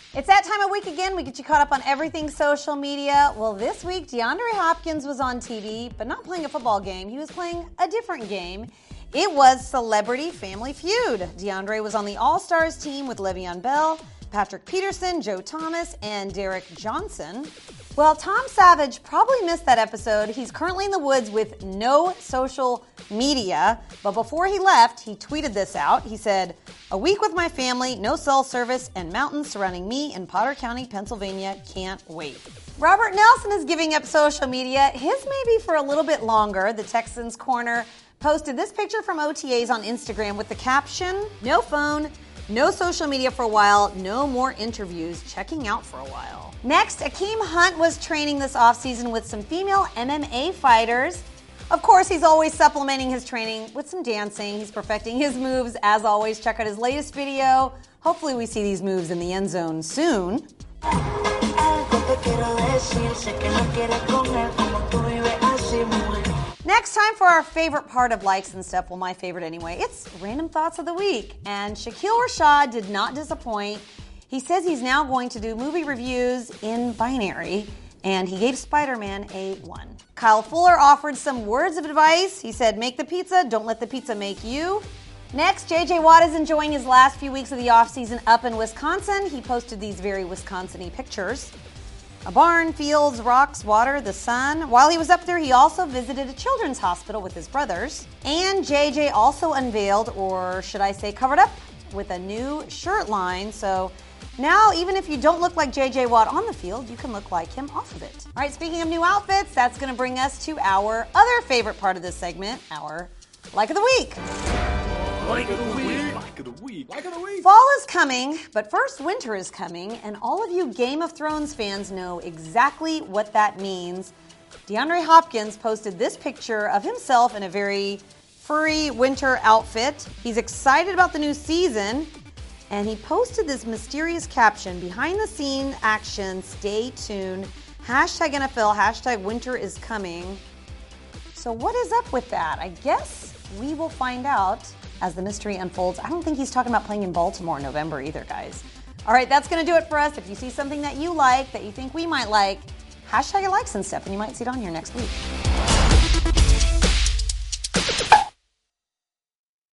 It's that time of week again. We get you caught up on everything social media. Well, this week, DeAndre Hopkins was on TV, but not playing a football game. He was playing a different game. It was Celebrity Family Feud. DeAndre was on the All-Stars team with Le'Veon Bell, Patrick Peterson, Joe Thomas, and Derek Johnson. Well, Tom Savage probably missed that episode. He's currently in the woods with no social media. But before he left, he tweeted this out. He said, "A week with my family, no cell service, and mountains surrounding me in Potter County, Pennsylvania. Can't wait." Robert Nelson is giving up social media. His may be for a little bit longer. The Texans corner posted this picture from OTAs on Instagram with the caption, "No phone, no social media for a while, no more interviews, checking out for a while." Next, Akeem Hunt was training this offseason with some female MMA fighters. Of course, he's always supplementing his training with some dancing. He's perfecting his moves. As always, check out his latest video. Hopefully we see these moves in the end zone soon. Next time for our favorite part of Likes and Stuff, well, my favorite anyway, it's Random Thoughts of the Week. And Shaquille Rashad did not disappoint. He says he's now going to do movie reviews in binary, and he gave Spider-Man a 1. Kyle Fuller offered some words of advice. He said, "Make the pizza, don't let the pizza make you." Next, J.J. Watt is enjoying his last few weeks of the offseason up in Wisconsin. He posted these very Wisconsin-y pictures. A barn, fields, rocks, water, the sun. While he was up there, he also visited a children's hospital with his brothers. And JJ also unveiled, or should I say covered up, with a new shirt line. So now, even if you don't look like JJ Watt on the field, you can look like him off of it. All right, speaking of new outfits, that's going to bring us to our other favorite part of this segment, our Like of the Week. Like of the week. Like of the week. Like of the week. Fall is coming, but first winter is coming, and all of you Game of Thrones fans know exactly what that means. DeAndre Hopkins posted this picture of himself in a very furry winter outfit. He's excited about the new season, and he posted this mysterious caption, "Behind the scene action, stay tuned, hashtag NFL, hashtag winter is coming." So what is up with that? I guess we will find out as the mystery unfolds. I don't think he's talking about playing in Baltimore in November either, guys. All right, that's going to do it for us. If you see something that you like, that you think we might like, hashtag it likes and stuff, and you might see it on here next week.